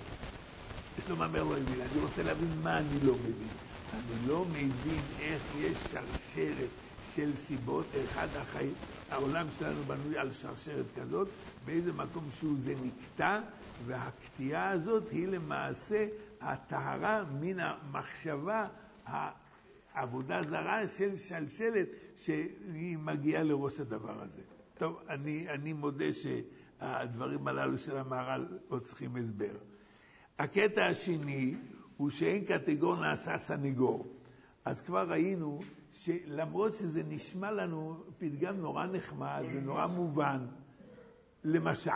שלמה המלך לא הבין, אני רוצה להבין מה אני לא מבין. אני לא מבין איך יש שרשרת של סיבות, אחד החיים, העולם שלנו בנוי על שרשרת כזאת, באיזה מקום שהוא זה נקטע, והקטיעה הזאת היא למעשה הטהרה מן המחשבה, העבודה זרה של שלשלת שהיא מגיעה לראש הדבר הזה. טוב, אני מודה שהדברים הללו של המהר"ל עוד צריכים הסבר. הקטע השני הוא שאין קטגור נעשה סניגור. אז כבר ראינו שלמרות שזה נשמע לנו פתגם נורא נחמד ונורא מובן, למשל,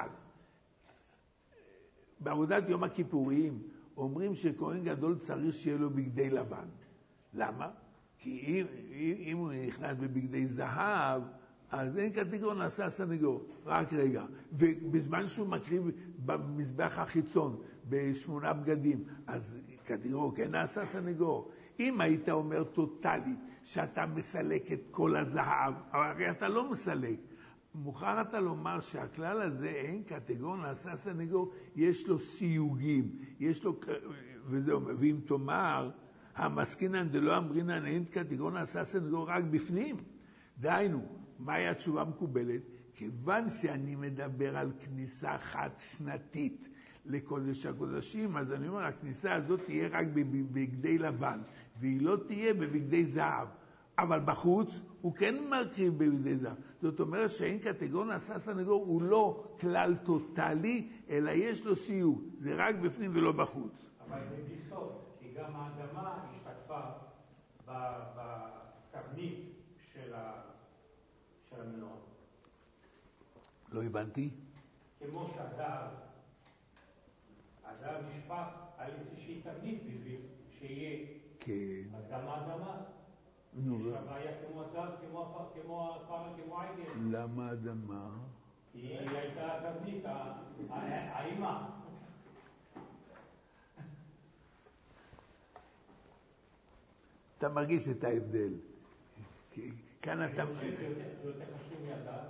בעבודת יום הכיפורים אומרים שכהן גדול צריך שיהיה לו בגדי לבן. למה? כי אם הוא נכנס בבגדי זהב, אז אין קטגור נעשה סניגור. רק רגע. ובזמן שהוא מקריב במזבח החיצון, ב8 בגדים, אז קטגור כן נעשה סניגור. אם היית אומר טוטלי, שאתה מסלק את כל הזהב, הרי אתה לא מסלק. מוכר אתה לומר שהכלל הזה אין קטגור נעשה סניגור, יש לו סיוגים, יש לו, וזהו, ואם תאמר, המסקינן דלא אמרינן אין קטגור נעשה סניגור רק בפנים. דהיינו, מהי התשובה מקובלת? כיוון שאני מדבר על כניסה חד שנתית לקודש הקודשים, אז אני אומר, הכניסה הזאת תהיה רק בבגדי לבן, והיא לא תהיה בבגדי זהב. אבל בחוץ הוא כן מקריב בבגדי זהב. זאת אומרת שאין קטגור נעשה סניגור, הוא לא כלל טוטלי, אלא יש לו סיוג. זה רק בפנים ולא בחוץ. אבל זה בסוף, כי גם האדמה השתתפה בתבנית של המנוע. לא הבנתי. כמו שהזהב נשפך על איזושהי תבנית בשביל שיהיה. כן. אז גם האדמה. יש הבעיה כמו הזהב, כמו הפרה, כמו העגל. למה האדמה? היא הייתה תבנית, האימא. אתה מרגיש את ההבדל. כאן אתה... זה יותר חשוב מהזהב.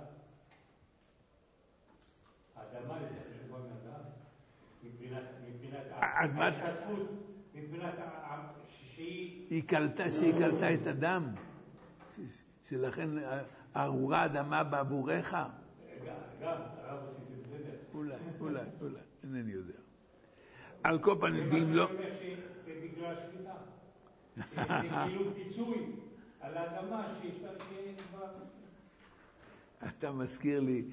האדמה זה חשובה מהזהב. מבחינת ההשתתפות, מבחינת שהיא קלטה את הדם, שלכן ארורה אדמה בעבורך. גם, הרב עושה זה בסדר. אולי, אינני יודע. על כל פנים, לא... זה בגלל השליטה. זה כאילו פיצוי על האדמה אתה מזכיר לי,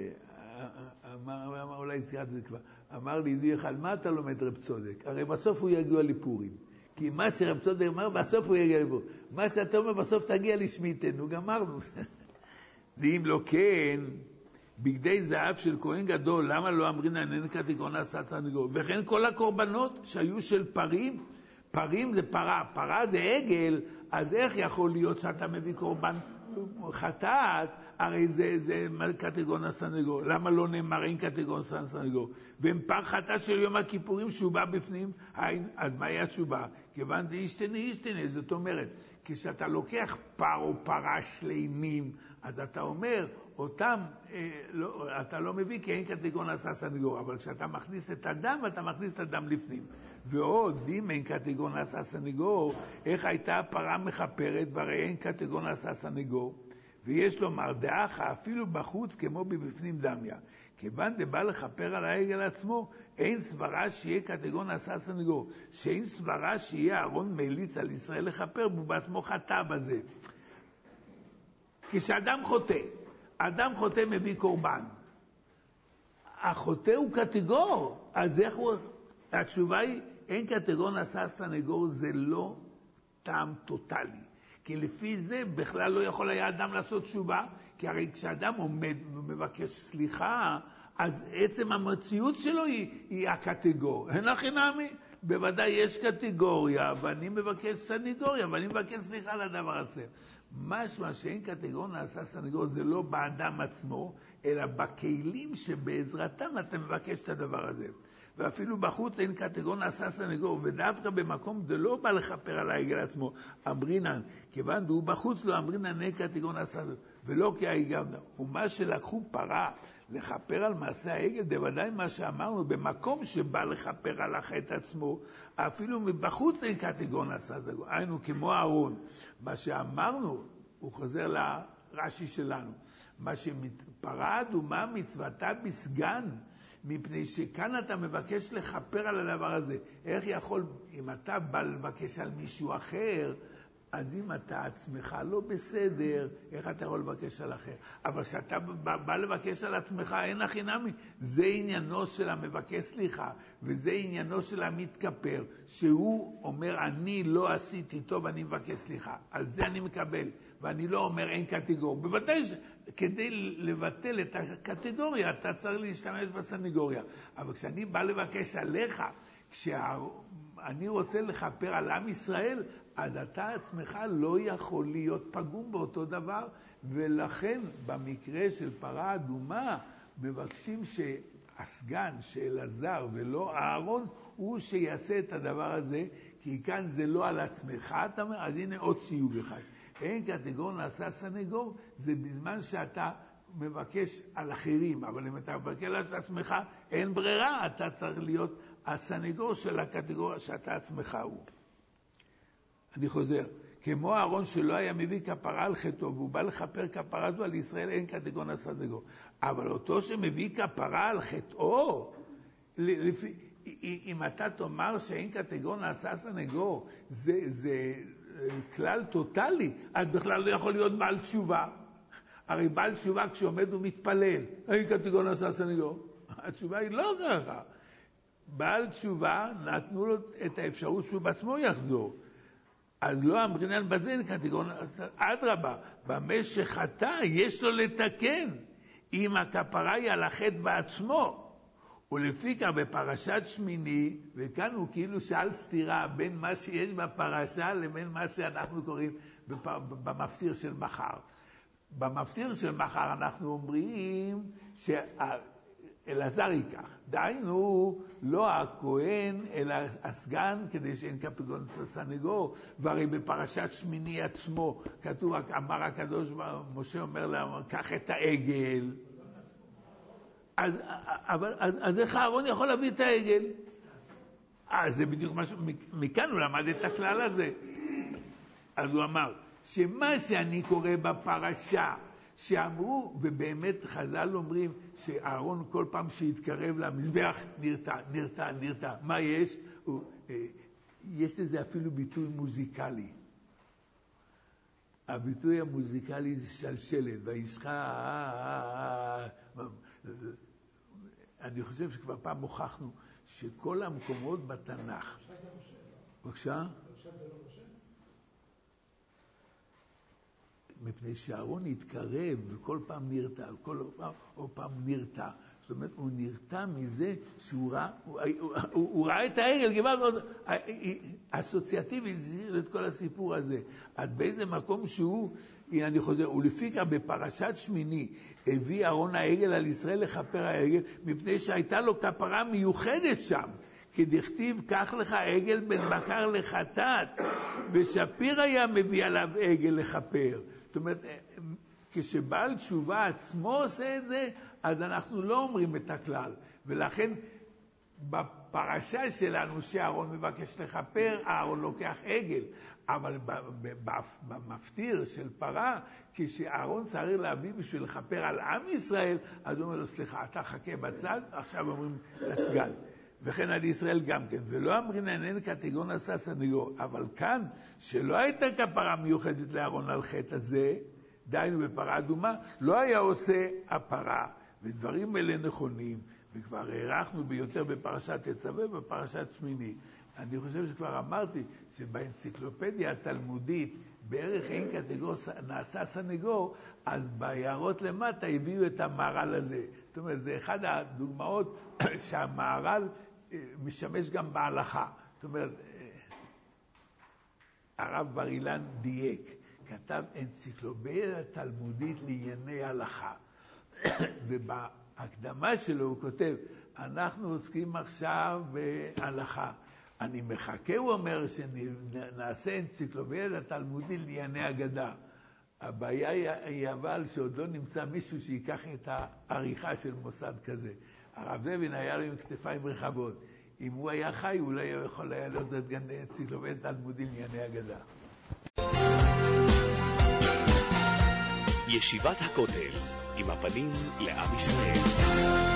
אולי ציינת זה כבר, אמר לי ידידי אחד, מה אתה לומד רב צודק? הרי בסוף הוא יגיע לפורים. כי מה שרב צודק אמר, בסוף הוא יגיע לפורים. מה שאתה אומר, בסוף תגיע לשמיתנו, גמרנו. ואם לא כן, בגדי זהב של כהן גדול, למה לא אמרינן אין כתיקון עשה סנגור? וכן כל הקורבנות שהיו של פרים, פרים זה פרה, פרה זה עגל, אז איך יכול להיות שאתה מביא קורבן חטאת? הרי זה קטגון הסנגור. למה לא נאמר אין קטגון הסנגור? והם פר חטאת של יום הכיפורים שובה בפנים. אז מה היה שובה? כיוון דאישתני, זאת אומרת, כשאתה לוקח פר או פרה שלמים, אז אתה אומר, אותם, אתה לא מביא כי אין קטגון עשה סנגור, אבל כשאתה מכניס את הדם, אתה מכניס את הדם לפנים. ועוד, אם אין קטגון עשה סנגור, איך הייתה הפרה מחפרת, והרי אין קטגון עשה סנגור? ויש לומר דאך אפילו בחוץ כמו בבפנים דמיה. כיוון דבא לכפר על העגל עצמו, אין סברה שיהיה קטגון עשה סנגור, שאין סברה שיהיה אהרון מליץ על ישראל לכפר, והוא בעצמו חטא בזה. כשאדם חוטא, אדם חוטא מביא קורבן. החוטא הוא קטגור, אז איך הוא... התשובה היא, אין קטגון עשה סנגור, זה לא טעם טוטלי. כי לפי זה בכלל לא יכול היה אדם לעשות תשובה, כי הרי כשאדם עומד ומבקש סליחה, אז עצם המציאות שלו היא הקטגור. אין הכי נמי, בוודאי יש קטגוריה, ואני מבקש סניגוריה, ואני מבקש סליחה על הדבר הזה. משמע שאין קטגור נעשה סניגור, זה לא באדם עצמו, אלא בכלים שבעזרתם אתה מבקש את הדבר הזה. ואפילו בחוץ אין קטגור נעשה סניגור, ודווקא במקום זה לא בא לכפר על העגל עצמו, אמרינן, כיוון הוא בחוץ לא אמרינן אין קטגור נעשה סניגור, ולא כי העגל, ומה שלקחו פרה לכפר על מעשה העגל, בוודאי מה שאמרנו, במקום שבא לכפר על החטא עצמו, אפילו מבחוץ אין קטגור נעשה סניגור, היינו כמו אהרון, מה שאמרנו, הוא חוזר לרש"י שלנו, מה שפרה אדומה מצוותה בסגן, מפני שכאן אתה מבקש לכפר על הדבר הזה. איך יכול, אם אתה בא לבקש על מישהו אחר, אז אם אתה עצמך לא בסדר, איך אתה יכול לבקש על אחר? אבל כשאתה בא לבקש על עצמך, אין הכי נמי. זה עניינו של המבקש סליחה, וזה עניינו של המתכפר, שהוא אומר, אני לא עשיתי טוב, אני מבקש סליחה. על זה אני מקבל, ואני לא אומר אין קטגור. בוודאי כדי לבטל את הקטגוריה, אתה צריך להשתמש בסניגוריה. אבל כשאני בא לבקש עליך, כשאני רוצה לכפר על עם ישראל, אז אתה עצמך לא יכול להיות פגום באותו דבר, ולכן במקרה של פרה אדומה, מבקשים שהסגן של אלעזר ולא אהרון, הוא שיעשה את הדבר הזה, כי כאן זה לא על עצמך, אתה אומר, אז הנה עוד סיוג אחד. אין קטגור נעשה סנגור, זה בזמן שאתה מבקש על אחרים, אבל אם אתה מבקש על עצמך, אין ברירה, אתה צריך להיות הסנגור של הקטגוריה שאתה עצמך הוא. אני חוזר, כמו אהרון שלא היה מביא כפרה על חטאו, והוא בא לכפר כפרה זו על ישראל, אין קטגור נעשה סנגור. אבל אותו שמביא כפרה על חטאו, אם אתה תאמר שאין קטגור נעשה סנגור, זה כלל טוטלי, אז בכלל לא יכול להיות בעל תשובה. הרי בעל תשובה כשעומד הוא מתפלל, אין קטגור נעשה סנגור. התשובה היא לא ככה. בעל תשובה נתנו לו את האפשרות שהוא בעצמו יחזור. אז לא אמרינן בזה אין קטגור, אדרבה, במה שחטא יש לו לתקן, אם הכפרה היא על החטא בעצמו. ולפי כך בפרשת שמיני, וכאן הוא כאילו שאל סתירה בין מה שיש בפרשה לבין מה שאנחנו קוראים במפטיר של מחר. במפטיר של מחר אנחנו אומרים שאלעזר ייקח, דהיינו לא הכהן אלא הסגן, כדי שאין קטגור סנגור. והרי בפרשת שמיני עצמו כתוב, אמר הקדוש, משה אומר לה, קח את העגל. אז איך אהרון יכול להביא את העגל? זה בדיוק משהו, מכאן הוא למד את הכלל הזה. אז הוא אמר, שמה שאני קורא בפרשה, שאמרו, ובאמת חז"ל אומרים, שאהרון כל פעם שהתקרב למזבח, נרתע. מה יש? יש לזה אפילו ביטוי מוזיקלי. הביטוי המוזיקלי זה שלשלת, אני חושב שכבר פעם הוכחנו שכל המקומות בתנ"ך. בבקשה? מפני שאהרון התקרב וכל פעם נרתע, כל פעם נרתע. זאת אומרת, הוא נרתע מזה שהוא ראה, הוא ראה את העגל, קיבלנו אסוציאטיבי, את כל הסיפור הזה. אז באיזה מקום שהוא, הנה אני חוזר, ולפיקה בפרשת שמיני, הביא אהרון העגל על ישראל לכפר העגל, מפני שהייתה לו כפרה מיוחדת שם. כי דכתיב, קח לך עגל בן בקר לחטאת, ושפיר היה מביא עליו עגל לכפר. זאת אומרת, כשבעל תשובה עצמו עושה את זה, אז אנחנו לא אומרים את הכלל. ולכן בפרשה שלנו שאהרון מבקש לכפר, אהרון לוקח עגל. אבל במפטיר של פרה, כשאהרון צריך להביא בשביל לכפר על עם ישראל, אז הוא אומר לו, סליחה, אתה חכה בצד, עכשיו אומרים לצגל. וכן על ישראל גם כן, ולא אמרין אינן קטגון עשה סנגור, אבל כאן, שלא הייתה כפרה מיוחדת לאהרון על חטא הזה, דיינו בפרה אדומה, לא היה עושה הפרה, ודברים אלה נכונים, וכבר הערכנו ביותר בפרשת תצווה ובפרשת שמיני. אני חושב שכבר אמרתי שבאנציקלופדיה התלמודית, בערך אין קטגור נעשה סנגור, אז בהערות למטה הביאו את המהר"ל הזה. זאת אומרת, זה אחד הדוגמאות שהמהר"ל משמש גם בהלכה. זאת אומרת, הרב בר אילן דייק, כתב אנציקלופדיה תלמודית לענייני הלכה. ובהקדמה שלו הוא כותב, אנחנו עוסקים עכשיו בהלכה. אני מחכה, הוא אומר, שנעשה אנציקלופדיה תלמודית לענייני אגדה. הבעיה היא אבל שעוד לא נמצא מישהו שיקח את העריכה של מוסד כזה. הרב זבין היה לו עם כתפיים רחבות. אם הוא היה חי, אולי הוא יכול היה להיות את אנציקלופדיה תלמודית לענייני אגדה. ישיבת הכותל, עם הפנים לעם ישראל.